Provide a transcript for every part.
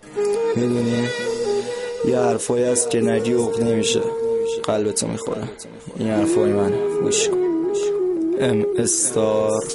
میدونی یه حرفایی هست که نگی عق نمیشه، قلبتو میخوره. این حرفای من گوش کن. ام استار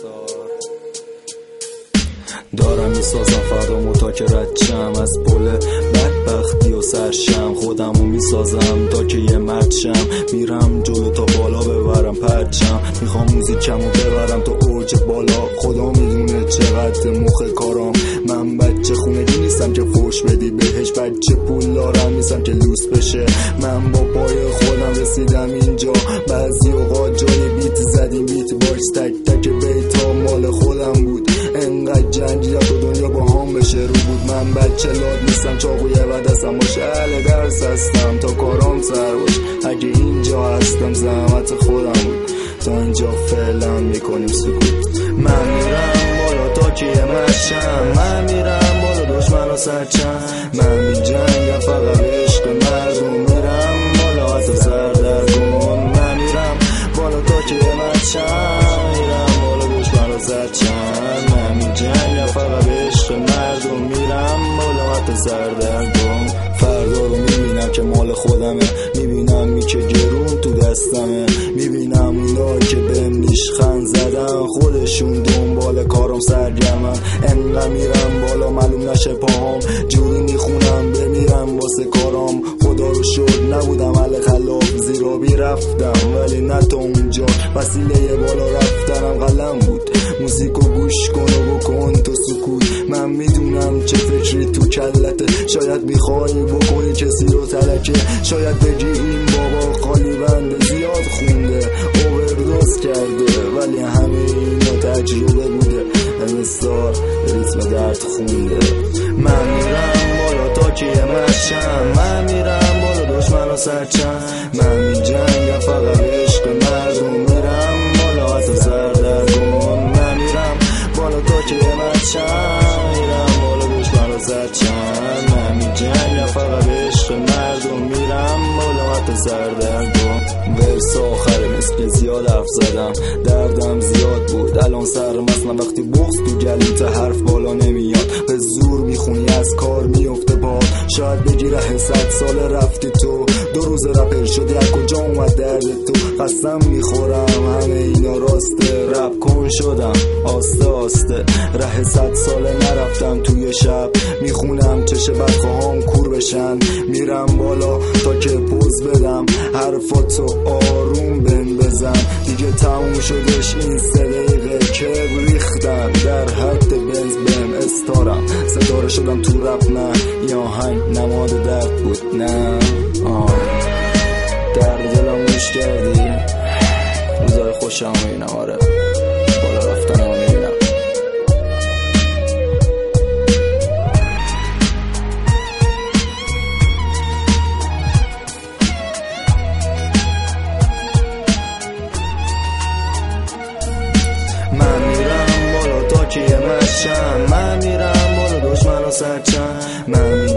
دارم میسازم فردا تا که رد از پل بدبختی و سرشم. خودمو میسازم تا که یه مرد شم. میرم جلو تا بالا ببرم پرچم. میخوام موزیکمو ببرم تا اوج بالا. خدا میدونه چقدر مخ کارام. من بچه خونگی نیستم که فوش بدی بهش. بچه پول دارم نیستم که لوس بشه. من با پای خودم رسیدم اینجا. بعضی اوقات جای بیت زدیم بیت باکس تک تک بیتا مال خودم بود. انقدر جنگیت و دنیا با هم بشه رو بود. من بچه لاد نیستم چاقوی و دستم باشه. اهل درس هستم تا کارام سر باش. اگه اینجا هستم زحمت خودم بود. تا اینجا فعلا میکنیم سکوت. من میرم بالا تا که یه مرشم. من میرم بالا دشمن و سرچم. من میجنگم فقط عشق مردم. میرم بالا حتی سردرگم. من میرم بالا تا که یه مرشم. میرم بالا دشمن و سرچم. من میجنگم فقط عشق مردم. میرم بالا حتی سردرگم. فردا رو میبینم که مال خودمه. میبینم میکه گرون تو دستمه. میبینم اونا که بهم نیشخند زدن خودشون دنبال کارم سرگرمن. انقدر میرم بالا معلوم نشه پاهم. جوری میخونم بمیرم واسه کارم. خدا رو شد نبودم اهل خلاف. زیرابی رفتم ولی نه تا اونجا. وسیله بالا رفتنم قلم بود. موزیکو گوش کن و بکن تو سکوت. من میدونم چه فکری تو کلته. شاید میخوای بکنی کسی رو تلکه. شاید بگی این بابا خالی بنده زیاد خونده اووردوز کرده. ولی همه اینا تجربه بوده. امستار ریتم درد خونده. من میرم بالا تا که یه مرشم. من میرم بالا دشمن و سرچم. من میجنگم فقط عشق مردم. میرم بالا حتی سردرگم. من میرم بالا تا که یه مرشم. میرم بالا دشمن و سرچم. من میجنگم فقط عشق مردم. میرم بالا حتی سردرگم. ورس آخره مثل زیاد حرف زدم. دردم زیاد بود الان سرم اصلا. وقتی بغض تو گلوت حرف بالا نمیاد. به زور میخونی از کار میفته باد. شاید بگی ره 100 سال رفتی تو. 2 روز رپر شدی از کجا اومد درد تو. قسم میخورم همه اینا راسته. رپ کن شدم آسته آسته. ره 100 ساله نرفتم توی شب. میخونم چشه بدخواهام کور بشن. میرم بالا تا که پوز بدم. حرفاتو آروم بزن. دیگه تموم شدش این 3 دقیقه که ریختن. در حد بنز بهم استارم. ستاره شدم تو رپ. نه این آهنگ نماد درد بود. نه درد دلم گوش کردی. روزای خوشم میبینم. آره بالا رفتن هم میبینم. من میرم بالا تا که یه مرشم. من میرم بالا دشمن و سرچم. من